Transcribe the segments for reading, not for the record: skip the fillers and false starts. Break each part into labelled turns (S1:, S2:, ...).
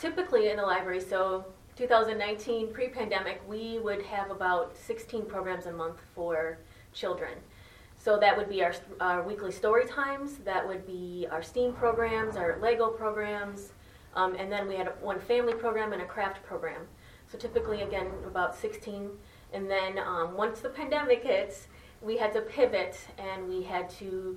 S1: Typically in the library, so 2019, pre-pandemic, we would have about 16 programs a month for children. So that would be our weekly story times, that would be our STEAM programs, our Lego programs, and then we had one family program and a craft program. So typically, again, about 16. And then once the pandemic hits, we had to pivot and we had to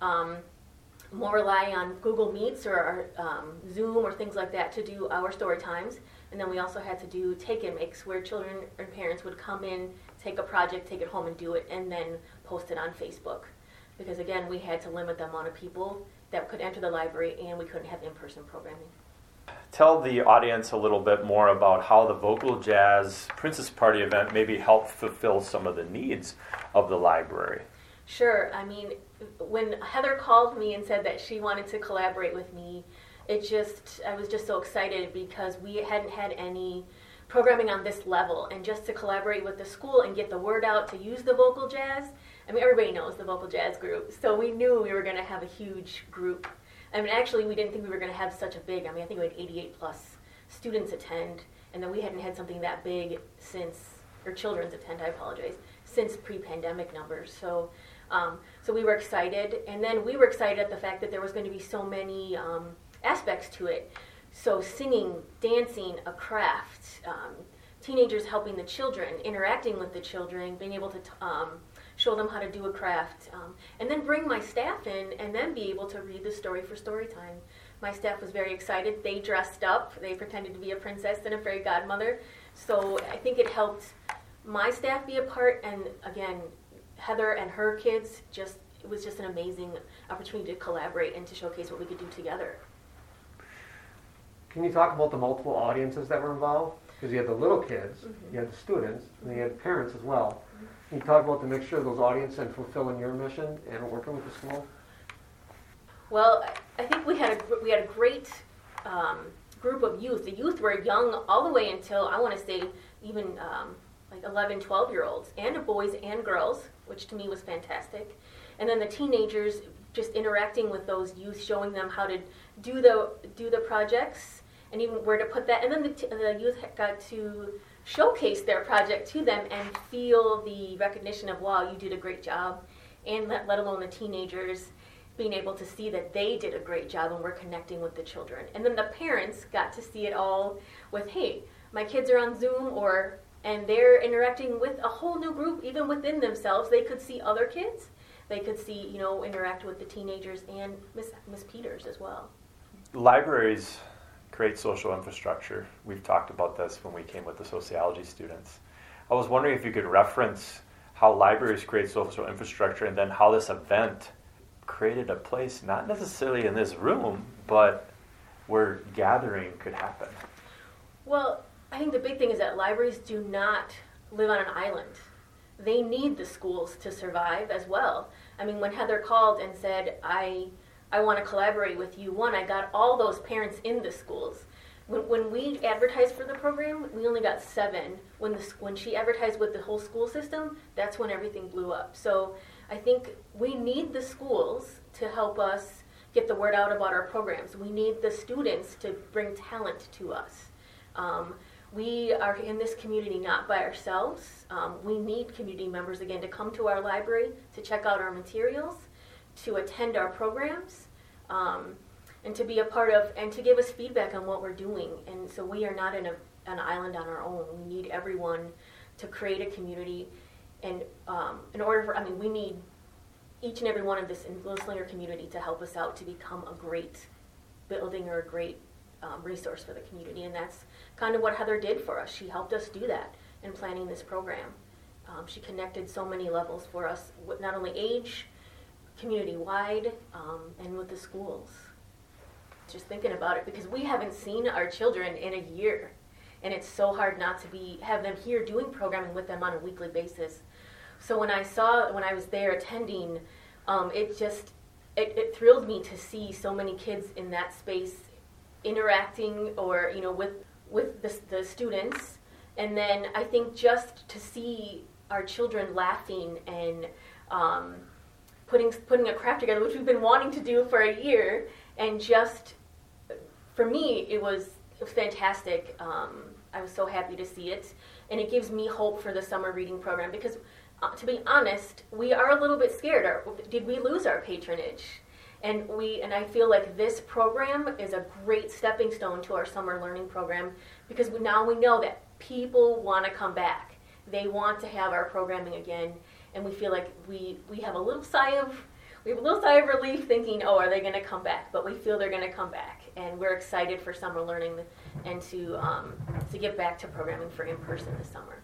S1: more rely on Google Meets or Zoom or things like that to do our story times. And then we also had to do take-and-makes where children and parents would come in, take a project, take it home and do it, and then post it on Facebook. Because again, we had to limit the amount of people that could enter the library and we couldn't have in-person programming.
S2: Tell the audience a little bit more about how the Vocal Jazz Princess Party event maybe helped fulfill some of the needs of the library.
S1: Sure. I mean, when Heather called me and said that she wanted to collaborate with me, I was just so excited because we hadn't had any programming on this level, and just to collaborate with the school and get the word out to use the Vocal Jazz. I mean, everybody knows the Vocal Jazz group, so we knew we were going to have a huge group. I mean, actually, we didn't think we were going to have such a big, I think we had 88 plus students attend, and then we hadn't had something that big children's attend, I apologize, since pre-pandemic numbers. So we were excited, and then we were excited at the fact that there was going to be so many aspects to it. So singing, dancing, a craft, teenagers helping the children, interacting with the children, being able to show them how to do a craft, and then bring my staff in and then be able to read the story for story time. My staff was very excited. They dressed up. They pretended to be a princess and a fairy godmother. So I think it helped my staff be a part, and again, Heather and her kids, it was just an amazing opportunity to collaborate and to showcase what we could do together.
S3: Can you talk about the multiple audiences that were involved? Because you had the little kids, you had the students, and you had parents as well. Can you talk about the mixture of those audiences and fulfilling your mission and working with the school?
S1: Well, I think we had a great group of youth. The youth were young all the way until, I want to say, even like 11, 12-year-olds, and boys and girls, which to me was fantastic. And then the teenagers, just interacting with those youth, showing them how to do the projects and even where to put that. And then the youth got to showcase their project to them and feel the recognition of, wow, you did a great job. And let alone the teenagers being able to see that they did a great job and we're connecting with the children. And then the parents got to see it all with, hey, my kids are on Zoom, and they're interacting with a whole new group, even within themselves. They could see other kids. They could see, interact with the teenagers and Miss Peters as well.
S2: Libraries create social infrastructure. We've talked about this when we came with the sociology students. I was wondering if you could reference how libraries create social infrastructure and then how this event created a place, not necessarily in this room, but where gathering could happen.
S1: Well, I think the big thing is that libraries do not live on an island. They need the schools to survive as well. I mean, when Heather called and said, I want to collaborate with you, I got all those parents in the schools. When we advertised for the program, we only got 7. When she advertised with the whole school system, that's when everything blew up. So I think we need the schools to help us get the word out about our programs. We need the students to bring talent to us. We are in this community not by ourselves. We need community members, again, to come to our library, to check out our materials, to attend our programs, and to be a part of, and to give us feedback on what we're doing. And so we are not in an island on our own. We need everyone to create a community. And we need each and every one of this in Little Slinger community to help us out to become a great building or a great resource for the community. And that's kind of what Heather did for us. She helped us do that in planning this program. She connected so many levels for us, with not only age, community-wide, and with the schools. Just thinking about it, because we haven't seen our children in a year, and it's so hard not to have them here doing programming with them on a weekly basis. So when I was there attending, it thrilled me to see so many kids in that space interacting or with the students. And then I think just to see our children laughing and putting a craft together, which we've been wanting to do for a year, and just for me it was was fantastic. I was so happy to see it, and it gives me hope for the summer reading program because, to be honest, we are a little bit scared. Did we lose our patronage? And I feel like this program is a great stepping stone to our summer learning program because now we know that people want to come back. They want to have our programming again, and we feel like we have a little sigh of relief thinking, oh, are they going to come back? But we feel they're going to come back, and we're excited for summer learning and to get back to programming for in-person this summer.